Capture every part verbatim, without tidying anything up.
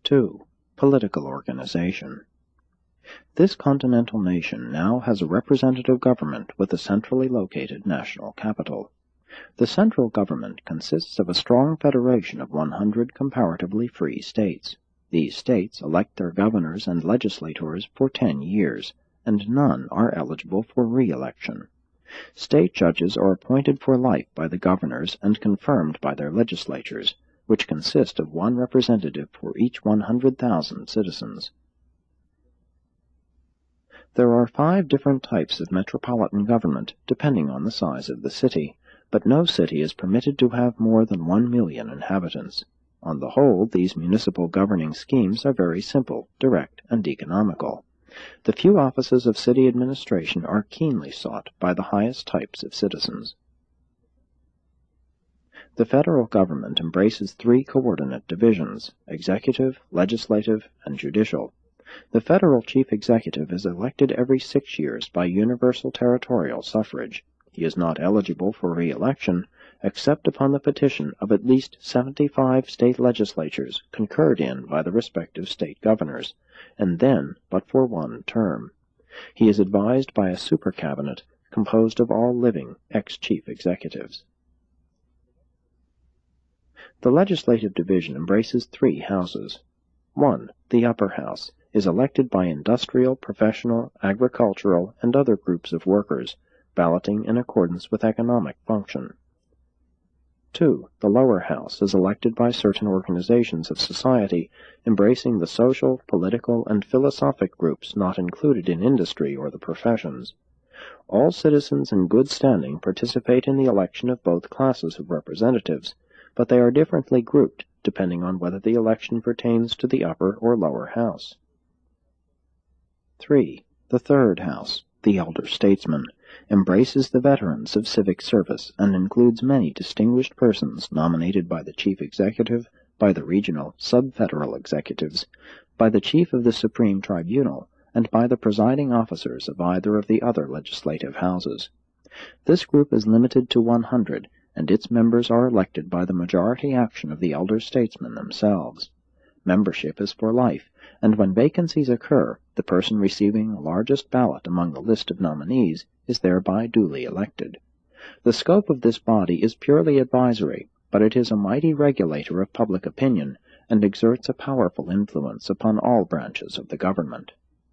two. Political organization. This continental nation now has a representative government with a centrally located national capital. The central government consists of a strong federation of one hundred comparatively free states. These states elect their governors and legislators for ten years, and none are eligible for re-election. State judges are appointed for life by the governors and confirmed by their legislatures, which consist of one representative for each one hundred thousand citizens. There are five different types of metropolitan government, depending on the size of the city, but no city is permitted to have more than one million inhabitants. On the whole, these municipal governing schemes are very simple, direct, and economical. The few offices of city administration are keenly sought by the highest types of citizens. The federal government embraces three coordinate divisions: executive, legislative, and judicial. The federal chief executive is elected every six years by universal territorial suffrage. He is not eligible for re-election, except upon the petition of at least seventy-five state legislatures concurred in by the respective state governors, and then but for one term. He is advised by a super cabinet composed of all living ex-chief executives. The legislative division embraces three houses. One, the upper house, is elected by industrial, professional, agricultural, and other groups of workers, balloting in accordance with economic function. Two, the lower house is elected by certain organizations of society, embracing the social, political, and philosophic groups not included in industry or the professions. All citizens in good standing participate in the election of both classes of representatives, but they are differently grouped, depending on whether the election pertains to the upper or lower house. Three, the third house, the elder statesman, embraces the veterans of civic service and includes many distinguished persons nominated by the chief executive, by the regional sub-federal executives, by the chief of the Supreme Tribunal, and by the presiding officers of either of the other legislative houses. This group is limited to one hundred, and its members are elected by the majority action of the elder statesmen themselves. Membership is for life, and when vacancies occur, the person receiving the largest ballot among the list of nominees is thereby duly elected. The scope of this body is purely advisory, but it is a mighty regulator of public opinion, and exerts a powerful influence upon all branches of the government.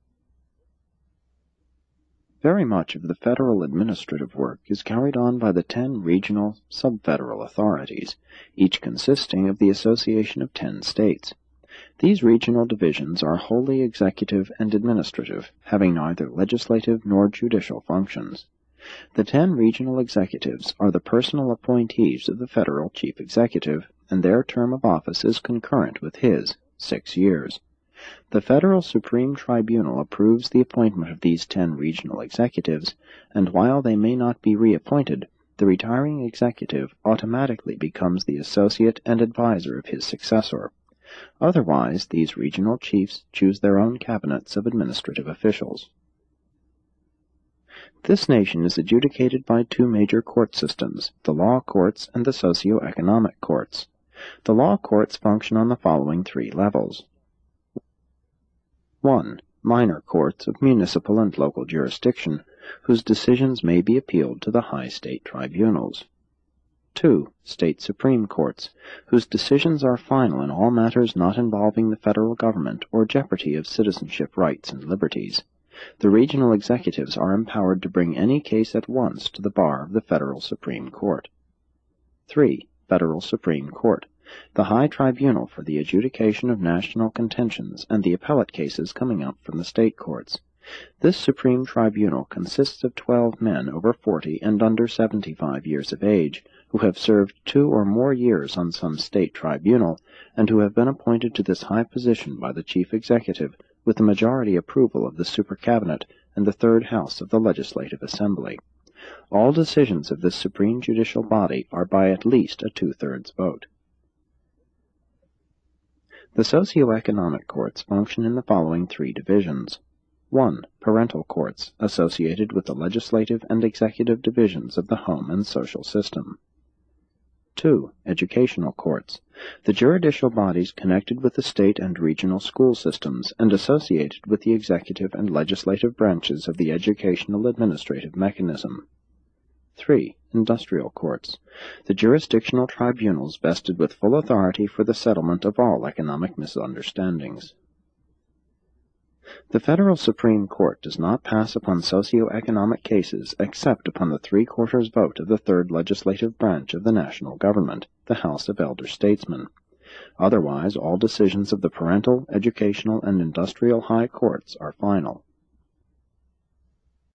Very much of the federal administrative work is carried on by the ten regional sub-federal authorities, each consisting of the association of ten states. These regional divisions are wholly executive and administrative, having neither legislative nor judicial functions. The ten regional executives are the personal appointees of the federal chief executive, and their term of office is concurrent with his, six years. The Federal Supreme Tribunal approves the appointment of these ten regional executives, and while they may not be reappointed, the retiring executive automatically becomes the associate and advisor of his successor. Otherwise, these regional chiefs choose their own cabinets of administrative officials. This nation is adjudicated by two major court systems, the law courts and the socio-economic courts. The law courts function on the following three levels. One. Minor courts of municipal and local jurisdiction, whose decisions may be appealed to the high state tribunals. Two. State Supreme Courts, whose decisions are final in all matters not involving the federal government or jeopardy of citizenship rights and liberties. The regional executives are empowered to bring any case at once to the bar of the Federal Supreme Court. Three. Federal Supreme Court, the high tribunal for the adjudication of national contentions and the appellate cases coming up from the state courts. This Supreme Tribunal consists of twelve men over forty and under seventy-five years of age, who have served two or more years on some state tribunal, and who have been appointed to this high position by the chief executive, with the majority approval of the Super Cabinet and the third house of the Legislative Assembly. All decisions of this supreme judicial body are by at least a two-thirds vote. The socio-economic courts function in the following three divisions. One. Parental courts, associated with the legislative and executive divisions of the home and social system. Two. Educational courts. The juridical bodies connected with the state and regional school systems and associated with the executive and legislative branches of the educational administrative mechanism. Three. Industrial courts. The jurisdictional tribunals vested with full authority for the settlement of all economic misunderstandings. The Federal Supreme Court does not pass upon socio-economic cases except upon the three-quarters vote of the third legislative branch of the national government, the House of Elder Statesmen. Otherwise, all decisions of the parental, educational, and industrial high courts are final.